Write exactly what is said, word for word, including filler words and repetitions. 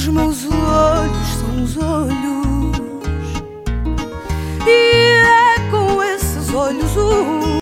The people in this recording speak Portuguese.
meus olhos são os olhos, e é com esses olhos o